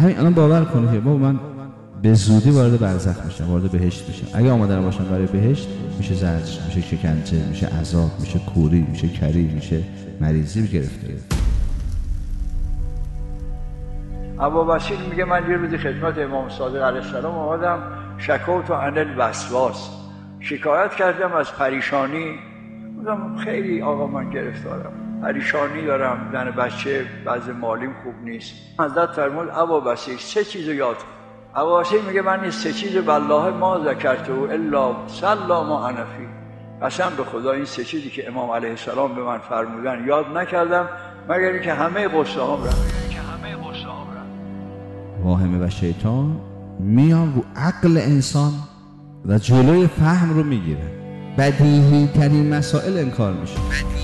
همین الان باور کنید که بابا من به زودی وارد برزخ میشم، وارد بهشت میشم. اگه آماده باشم برای بهشت، میشه زجر، میشه شکنجه، میشه عذاب، میشه کوری، میشه کری، میشه مریضی گرفته. ابوبصیر میگه من یه روزی خدمت امام صادق علیه السلام اومدم، شکوت عن الوسواس، شکایت کردم از پریشانی. گفتم خیلی آقا من گرفتارم، پریشانی دارم، زن بچه بعضی مالیم خوب نیست. حضرت فرمود ابوبصیر 3 چیز یاد کن. ابوبصیر میگه من این 3 چیز والله ما ذکرته الا صلی ما انا فی، قسم به خدا این 3 چیزی که امام علیه السلام به من فرمودن یاد نکردم مگر اینکه همه قصه هام رفت. واهمه و شیطان میان رو عقل انسان و جلوی فهم رو میگیره. بدیهی ترین مسائل انکار میشه.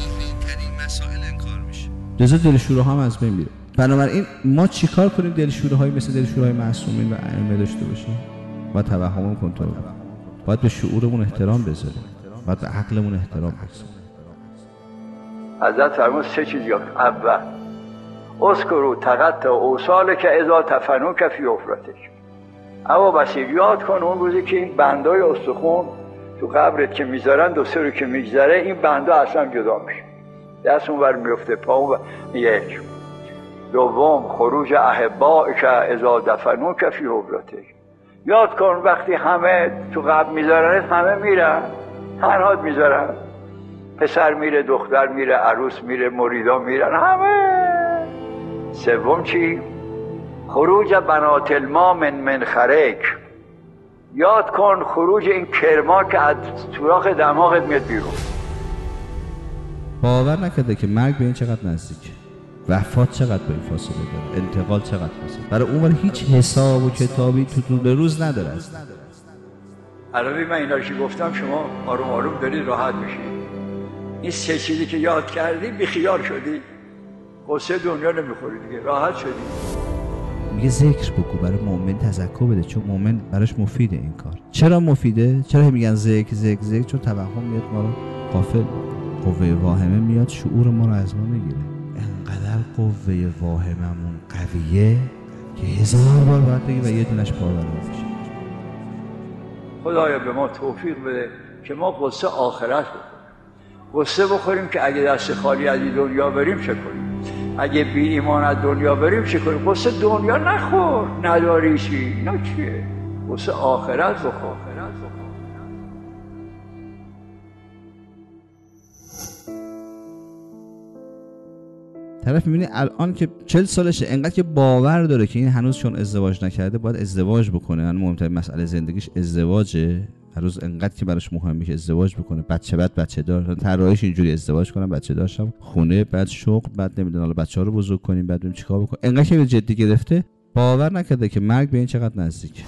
جزا دلشوره ها هم از بین میره. بنابراین ما چیکار کنیم دلشوره هایی مثل دلشوره های معصومین و ائمه داشته باشیم؟ باید توهمون کنترل کنیم، باید به شعورمون احترام بذاریم، باید به عقلمون احترام بذاریم. حضرت فرمود 3 چیز یاد. اول اذکروا تقطع اوصالک اذا تفنوک فی حفرتک. ابوبصیر یاد کن اون روزی که این بندای استخون تو قبرت که میذارن 2 3 رو که میگذره این بندا اصلا جدا میشه، دست اونور میفته پا اون. یک. دوم خروج احبائک اذا دفنوک فی حفرتک. یاد کن وقتی همه تو قبر میذارن همه میرن، تنهات میذارن، پسر میره، دختر میره، عروس میره، مریدا میرن، همه. سوم چی؟ خروج بنات الماء من خرک. یاد کن خروج این کرما که از سوراخ دماغت میاد بیرون. باور نکرده که مرگ به این چقدر نزدیکه، وفات چقدر با این فاصله داره، انتقال چقدر فاصله. برای اون هیچ حساب و کتابی تو طول روز نداره. عربی من اینا رو گفتم شما آروم آروم دارید راحت میشید. این 3 چیزی که یاد کردی بیخیال شدی، قصه دنیا نمیخوری دیگه، راحت شدی. میگه ذکر بگو، برای مؤمن تذکر بده، چون مؤمن براش مفیده این کار. چرا مفیده؟ چرا میگن ذکر ذکر ذکر؟ چون توهم میاد ما رو غافل، قوه واهمه میاد شعور ما رو از ما میگیره. انقدر قوه واهممون قویه که 1000 بار باید بگی و یه دونش باور نمیشه. خدایا به ما توفیق بده که ما قصه آخرت بخوریم. قصه بخوریم که اگه دست خالی از این دنیا بریم چه کنیم، اگه بی ایمان از دنیا بریم چه کنیم. قصه دنیا نخور، نداری چی، اینا چیه؟ قصه آخرت بخور. طرف میبینی الان که 40 سالشه، انقدر که باور داره که این هنوز چون ازدواج نکرده باید ازدواج بکنه. یعنی مهمترین مسئله زندگیش ازدواجه. هنوز انقدر که براش مهمه که ازدواج بکنه، بچه بعد بچه دار. طراحیش اینجوری ازدواج کنم، بچه داشتم، خونه، بعد شغل، بعد نمیدونم حالا بچه‌ها رو بزرگ کنیم، بعد بریم چیکار بکنیم. انقدر که جدی گرفته، باور نکرده که مرگ به این چقدر نزدیکه.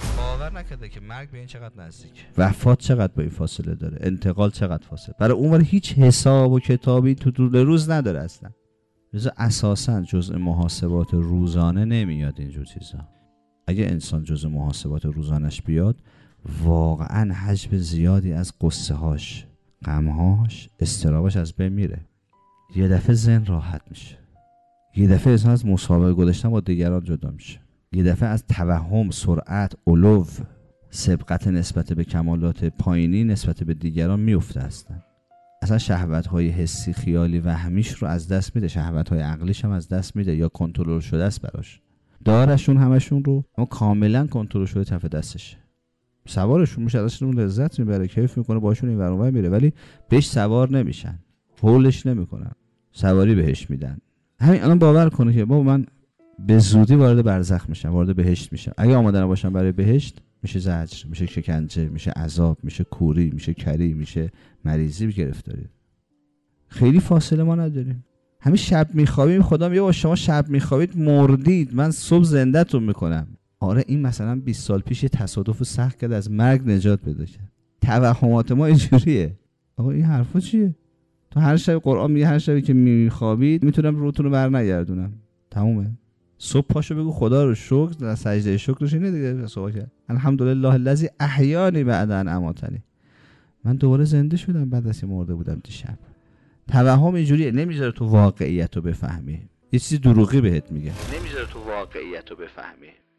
وفات چقدر با این فاصله داره، انتقال چقدر فاصله. برای اون هیچ حساب و کتابی تو طول روز نداره اصلا. لذا اساساً جزء محاسبات روزانه نمیاد اینجور چیزا. اگه انسان جزء محاسبات روزانش بیاد، واقعاً حجم زیادی از قصه هاش، غم هاش، اضطرابش از بین میره. یه دفعه ذهن راحت میشه. یه دفعه انسان از مسابقه گذاشتن با دیگران جدا میشه. یه دفعه از توهم، سرعت، علو، سبقت نسبت به کمالات پایینی نسبت به دیگران میفته هستن. اصلا شهوت‌های حسی، خیالی، وهمیش رو از دست میده، شهوت‌های عقلیش هم از دست میده یا کنترل شده است براش. دارشون همشون رو، اما کاملا کنترل شده کف دستشه. سوارشون میشه، ازشون لذت میبره، کیف میکنه، باشون این ور اون ور میره، ولی بهش سوار نمیشن، هولش نمیکنن، سواری بهش میدن. همین الان باور کنه که بابا من به زودی وارد برزخ میشم، وارد بهشت میشم. اگه آماده نباشم برای بهشت، میشه زجر، میشه شکنجه، میشه عذاب، میشه کوری، میشه کری، میشه مریضی گرفتاری. خیلی فاصله ما نداریم. همین شب میخوابیم، خدا میگه با شما شب میخوابید مردید، من صبح زنده‌تون میکنم. آره این مثلا 20 سال پیش تصادف سخت کرد، از مرگ نجات پیدا کرد. توهمات ما اینجوریه. آقا این حرفا چیه؟ تو هر شب قرآن میگه هر شبی که میخوابید میتونم روتون رو برنگردونم. تمومه. صبح پاشو بگو خدا رو شکر، در سجده شکرش اینه دیگه. صبح کرد الحمدلله الذی احیانی بعد ان اماتنی، من دوباره زنده شدم بعد از مرده بودم دیشب. توهم اینجوریه، نمیذاره تو واقعیت رو بفهمی، یه چیزی دروغی بهت میگه، نمیذاره تو واقعیت رو بفهمی،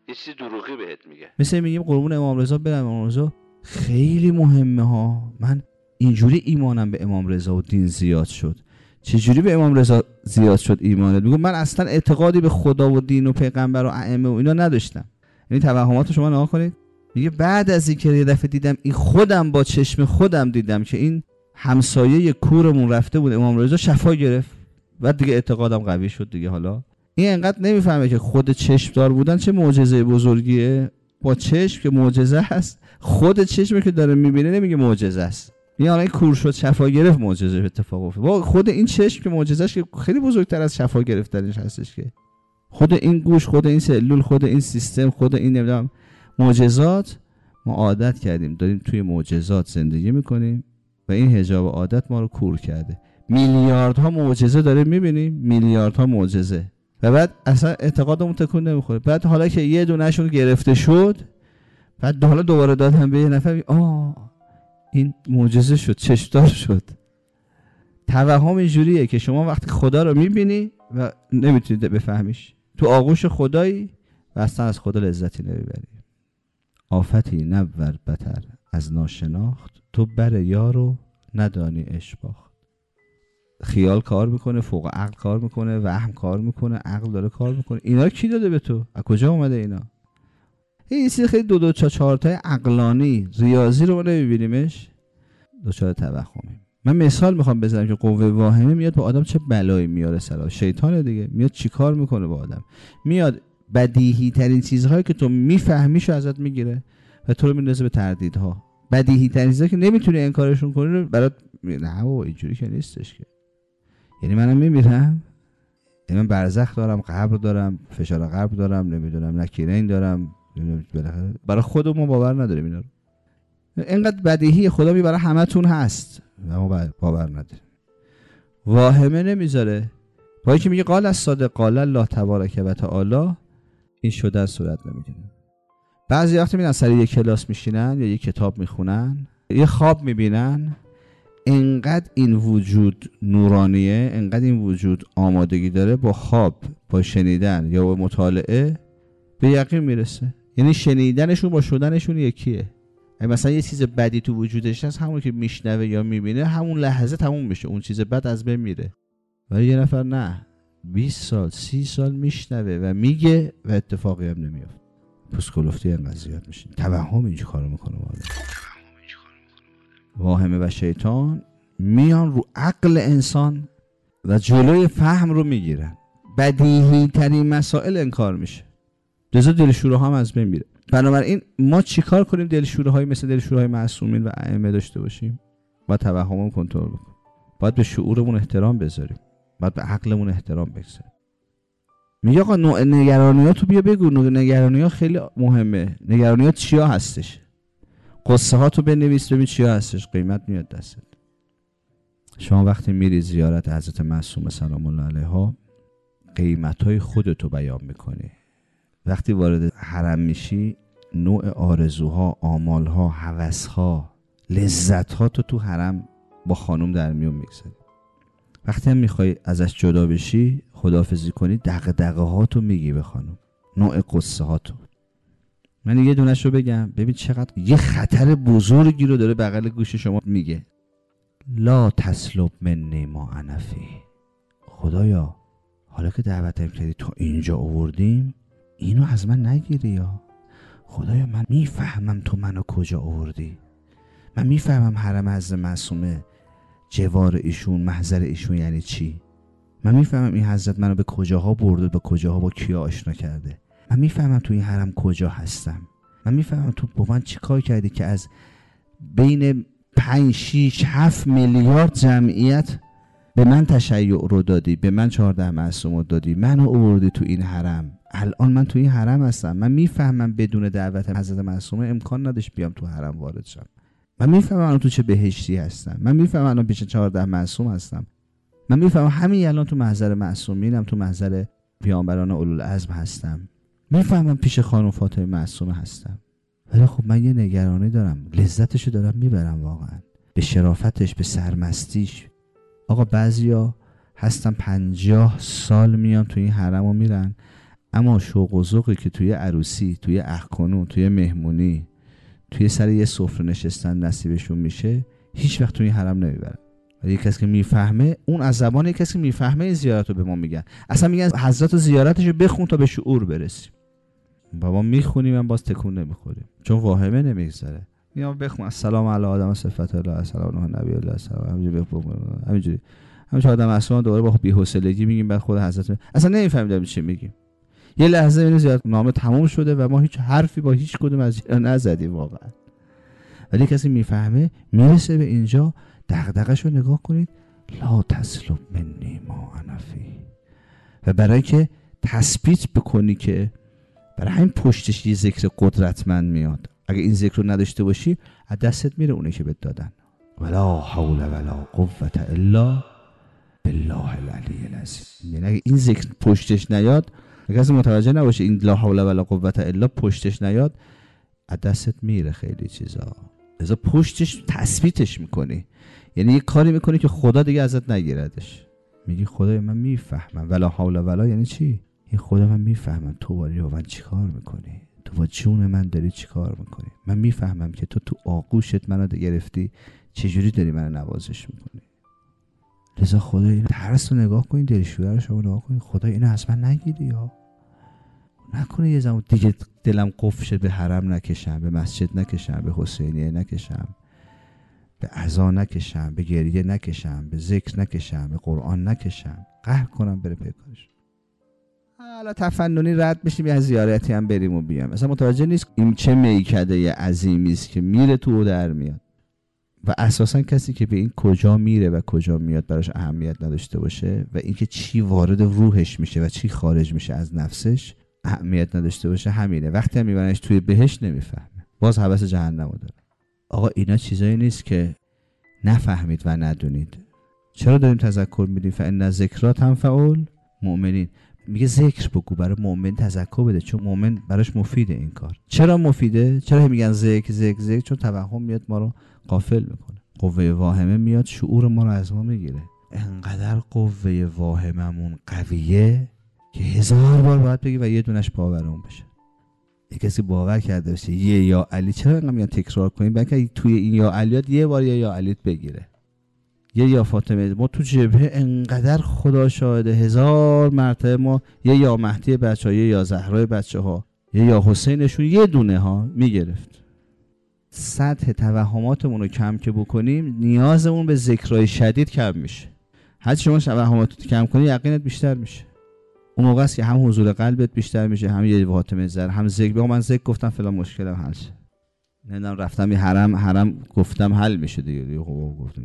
یه چیزی دروغی بهت میگه. مثل میگیم قربون امام رضا برم، امام رضا خیلی مهمه ها، من اینجوری ایمانم به امام رضا و دین زیاد شد. چجوری به امام رضا زیاد شد ایمانت؟ میگم من اصلا اعتقادی به خدا و دین و پیغمبر و ائمه و اینا نداشتم. یعنی توهمات شما نگاه کنید، میگه بعد از اینکه یه دفعه دیدم این خودم با چشم خودم دیدم که این همسایه کورمون رفته بود امام رضا شفا گرفت، بعد دیگه اعتقادم قوی شد دیگه. حالا این انقدر نمیفهمه که خود چشم دار بودن چه معجزه بزرگیه. با چشم که معجزه هست، خود چشمی که داره میبینه نمیگه معجزه است. این حالا این کور شد شفا گرفت معجزه اتفاق افتاد. با خود این چشم که معجزهش که خیلی بزرگتر از شفا گرفتنش هستش، که خود این گوش، خود این سلول، خود این سیستم، خود این نمیدونم معجزات. ما عادت کردیم داریم توی معجزات زندگی میکنیم و این حجاب عادت ما رو کور کرده. میلیاردها معجزه داریم میبینیم، میلیاردها معجزه، و بعد اصلا اعتقادمون تکون نمیخوره. بعد حالا که یه دونهشون گرفته شد، بعد حالا دوباره دادن به یه نفر، این معجزه شد، چشمدار شد. توهم اینجوریه که شما وقتی خدا رو میبینی و نمیتونید بفهمیش، تو آغوش خدایی و اصلا از خدا لذتی نمیبری. آفتی نبور بتر از ناشناخت، تو بر یارو ندانی اشباخت. خیال کار میکنه، فوق عقل کار میکنه، وهم کار میکنه، عقل داره کار میکنه. اینا کی داده به تو؟ از کجا اومده اینا؟ این چیز خیلی دو چهار تای عقلانی ریاضی رو ما نمیبینیمش، دچار توهمی. من مثال میخوام بزنم که قوه واهمه میاد به آدم چه بلایی میاره سر شیطان دیگه. میاد چیکار میکنه با آدم؟ میاد بدیهی ترین چیزهایی که تو میفهمیشو ازت میگیره و تو رو میندازه به تردیدها. بدیهی ترین چیزایی که نمیتونی انکارشون کنی رو برات نه بابا اینجوری که نیستش که. یعنی منم میمیرم، یعنی من برزخ دارم، قبر دارم، فشار قلب دارم، نمیدونم نکیرین دارم، برای خودمون باور نداریم اینا رو. اینقدر بدیهی خدا برای همتون هست و ما باور نداریم. واهمه نمیذاره. با اینکه میگه قال الصادق قال الله تبارک و تعالی، این شده صورت نمیگیره. بعضی وقت میرن سر یک کلاس میشینن یا یک کتاب میخونن، یه خواب میبینن، انقدر این وجود نورانیه، انقدر این وجود آمادگی داره با خواب، با شنیدن یا با مطالعه به یقین میرسه. یعنی شنیدنشون با شدنشون یکیه. اگه مثلا یه چیز بدی تو وجودش هست، همون که میشنوه یا میبینه همون لحظه تموم میشه، اون چیز بد از بین میره. ولی یه نفر نه، 20 سال 30 سال میشنوه و میگه و اتفاقی هم نمیافت. پسکولفتی انقدر زیاد میشه. توهم اینجا کارو میکنه. واهمه و شیطان میان رو عقل انسان و جلوی فهم رو میگیرن. بدیهی ترین مسائل انکار میشه، لذا دلشوره هم از بین میره. بنابراین ما چیکار کنیم دلشوره های مثل دلشوره های معصومین و ائمه داشته باشیم؟ باید توهممون کنترل بکنیم، باید به شعورمون احترام بذاریم، باید به عقلمون احترام بگذاریم. میگه آقا نوع نگرانیاتو بیا بگو. نگرانیات خیلی مهمه. نگرانیات چیا هستش؟ قصه هاتو بنویس ببین چیا هستش، قیمت میاد دستت. شما وقتی میری زیارت حضرت معصومه سلام الله علیها، قیمتای خودتو بیان میکنی. وقتی وارد حرم میشی، نوع آرزوها، آمالها، هوسها، لذتها تو حرم با خانم در میون میگذاری. وقتی هم میخوای ازش جدا بشی، خداحافظی کنی، دغدغه هاتو میگی به خانم، نوع قصه هاتو. من یه دونش رو بگم ببین چقدر یه خطر بزرگی رو داره بغل گوش شما میگه. لا تسلب منی ما انا فی. خدایا حالا که دعوتم کردی تا اینجا آوردیم، اینو از من نگیری. یا خدایا من میفهمم تو منو کجا آوردی، من میفهمم حرم حضرت معصومه جوار ایشون، محضر ایشون یعنی چی. من میفهمم این حضرت منو به کجاها برده، به کجاها با کیا آشنا کرده. من میفهمم تو این حرم کجا هستم. من میفهمم تو با من چی کار کردی که از بین 5 6 7 میلیارد جمعیت به من تشیع رو دادی، به من 14 معصوم رو دادی، منو آوردی تو این حرم. الان من تو این حرم هستم. من میفهمم بدون دعوت حضرت معصومه امکان نداشت بیام تو حرم وارد شم. من میفهمم الان تو چه بهشتی هستم. من میفهمم الان پیش 14 معصوم هستم. من میفهمم همین الان تو محضر معصومینم، تو محضر پیامبران اولوالعزم هستم. میفهمم پیش خانم فاطمه معصومه هستم. ولی خب من یه نگرانی دارم، لذتشو دارم میبرم واقعا، به شرافتش، به سرمستیش. آقا بعضیا هستن 50 سال میان تو این حرمو میرن، اما شوق و ذوقی که توی عروسی، توی اخکنون، توی مهمونی، توی سر یه سفره نشستن نصیبشون میشه، هیچ وقت توی این حرم نمیبرن. ولی کسی که میفهمه، اون از زبان کسی که میفهمه این زیارت رو به ما میگن. اصلا میگن حضرت زیارتش رو بخون تا به شعور برسیم. بابا میخونیم من باز تکون نمیخوریم چون واهمه نمیگذره. میام بخون السلام علی آدم صفت الله، السلام علی نبی الله، السلام همینجوری آدم اصلا دوباره با بی‌حوصلگی میگیم بعد خود حضرت اصلا نمیفهمیم چی میگیم. یه لحظه این زیارت نامه تموم شده و ما هیچ حرفی با هیچ کدوم از اینا نزدیم واقعا. ولی کسی میفهمه میرسه به اینجا، دغدغه‌شو نگاه کنید، لا تسلب منی ما انا فی. و برای که تثبیت بکنی که برای همین پشتش یه ذکر قدرتمند میاد. اگه این ذکر رو نداشته باشی از دستت میره اونه که بهت دادن. ولا حول ولا قوة الا بالله العلی العظیم. یعنی اگه این ذکر پشتش نیاد، اگه کسی متوجه نباشه این لا حول ولا قوة الا پشتش نیاد، از دستت میره خیلی چیزا. لذا پشتش تثبیتش میکنی، یعنی یه کاری میکنی که خدا دیگه ازت نگیردش. میگی خدای من میفهمم ولا حول ولا یعنی چی؟ این خدا من میفهمم تو ولی من چی کار میکنی، تو با جون من داری چی کار میکنی، من میفهمم که تو آغوشت منو گرفتی چجوری داری منو نوازش میکنی. لذا خدا این ترس رو نگاه کنین، دلشویی رو شما نگاه کنین، خدا اینو از من نگیری یا نکنه یه زمان دیگه دلم قفل شه به حرم نکشم، به مسجد نکشم، به حسینیه نکشم، به عزا نکشم، به گریه نکشم، به ذکر نکشم، به قرآن نکشم، قهر کنم بره پیکارش. حالا تفننی رد بشیم یه زیارتی هم بریم و بیام. مثلا متوجه نیست این چه میکده عظیمی است که میره تو و در میاد. و اساسا کسی که به این کجا میره و کجا میاد براش اهمیت نداشته باشه و اینکه چی وارد روحش میشه و چی خارج میشه از نفسش اهمیت نداشته باشه، همینه. وقتی هم میبرنش توی بهشت نمیفهمه، باز هوس جهنمو داره. آقا اینا چیزایی نیست که نفهمید و ندونید. چرا داریم تذکر میدیم؟ فإن الذکری تنفع المؤمنین. میگه ذکر بگو، برای مؤمن تذکر بده، چون مؤمن براش مفیده این کار. چرا مفیده؟ چرا میگن ذکر ذکر ذکر؟ چون توهم میاد ما رو غافل میکنه، قوه واهمه میاد شعور ما رو از ما میگیره. انقدر قوه واهممون قویه که 1000 بار باید بگی و یه دونش باورمون بشه. یک کسی باور کرده باشه یه یا علی، چرا انقدر میگن تکرار کنیم؟ بلکه توی این یا علیات یه بار یا علیت بگیره، یه یا فاطمه. ما تو جبهه انقدر خدا شاهده 1000 مرتبه ما یه یا مهدی بچه‌ها، یه یا زهرا بچه‌ها، یه یا حسینشون یه دونه ها میگرفت. سطح توهماتمون رو کم که بکنیم، نیازمون به ذکرای شدید کم میشه. هر چی شما توهماتت کم کنی یقینت بیشتر میشه. اون موقع است که هم حضور قلبت بیشتر میشه، هم یه فاطمه زهرا، هم ذکر. بگم من ذکر گفتم فلان مشکلم حل شه، نمیدونم رفتم یه حرم گفتم حل میشه دیگه. خب گفتم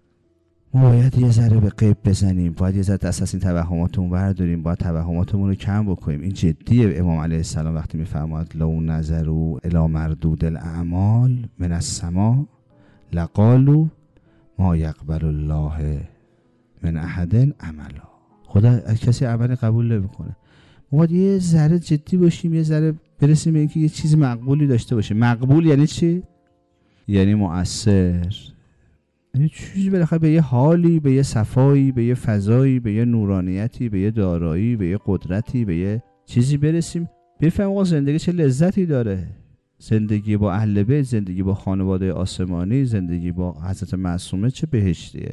ما باید یه ذره به غیب بزنیم، باید یه ذره دست از این توهماتمون برداریم، باید توهماتمون رو کم بکنیم. این جدیه. امام علیه السلام وقتی میفرماد لو نظروا الی مردود الاعمال من السماء لقالوا ما یقبل الله من احد عملا. خدا از کسی عمل قبول نمیکنه. ما باید یه ذره جدی باشیم، یه ذره برسیم به اینکه یه چیز مقبولی داشته باشیم. مقبول یعنی چی؟ یعنی مؤثر، یعنی چیزی بالاخره به یه حالی، به یه صفایی، به یه فضایی، به یه نورانیتی، به یه دارایی، به یه قدرتی، به یه چیزی برسیم بفهمیم آقا زندگی چه لذتی داره. زندگی با اهل بیت، زندگی با خانواده آسمانی، زندگی با حضرت معصومه چه بهشتیه.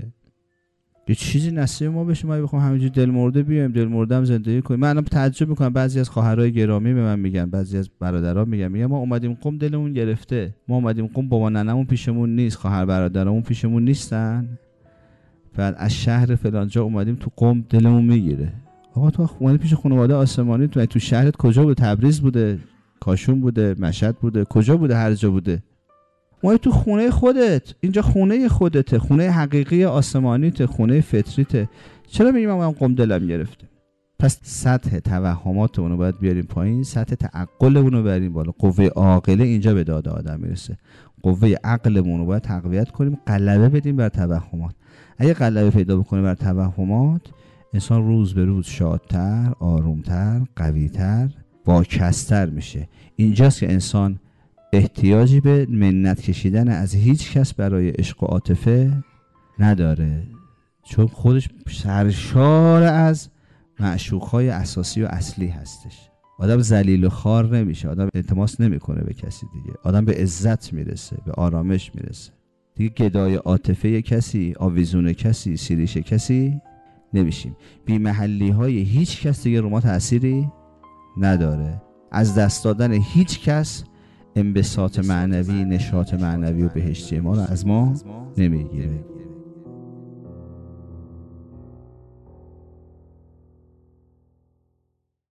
یه چیزی نصیب ما بشه، ما بخوام همینجوری دل مرده بیایم، دل مرده هم زندگی کنیم. من الان تعجب میکنم بعضی از خواهرای گرامی به من میگن، بعضی از برادران میگن ما اومدیم قم دلمون گرفته، ما اومدیم قم بابا ننمون پیشمون نیست، خواهر برادرامون پیشمون نیستن، بعد از شهر فلان جا اومدیم تو قم دلمون میگیره. آقا تو اومدی پیش خانواده آسمانی، تو شهرت کجا بوده؟ تبریز بوده، کاشون بوده، مشهد بوده، کجا بوده؟ هر جا بوده. ما تو خونه خودت، اینجا خونه خودته، خونه حقیقی آسمانیته، خونه فطریته. چرا میگیم من قم دلم گرفته؟ پس سطح توهماتمون رو باید بیاریم پایین، سطح تعقلمون رو بریم بالا. قوه عاقله اینجا به داد آدم میرسه. قوه عقلمون رو باید تقویت کنیم، غلبه بدیم بر توهمات. اگه غلبه پیدا بکنه بر توهمات، انسان روز به روز شادتر، آرومتر، قویتر، باکستر میشه. اینجاست که انسان احتیاجی به منت کشیدن از هیچ کس برای عشق و عاطفه نداره، چون خودش سرشار از معشوقهای اساسی و اصلی هستش. آدم ذلیل و خوار نمیشه، آدم التماس نمیکنه به کسی دیگه، آدم به عزت میرسه، به آرامش میرسه دیگه. گدای عاطفه کسی، آویزون کسی، سیریش کسی نمیشیم. بی محلی های هیچ کس دیگه رو ما تأثیری نداره. از دست دادن هیچ کس انبساط معنوی، نشاط معنوی و بهشتی ما رو از ما نمیگیره.